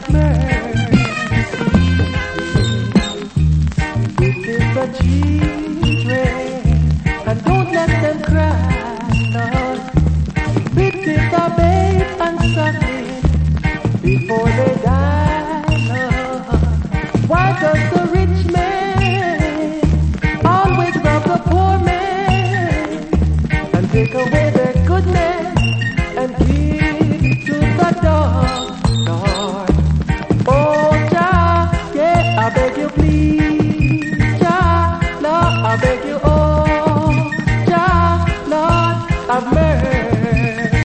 nightmare. Visit the children and don't let them cry, Lord. Visit the babe and suck it before they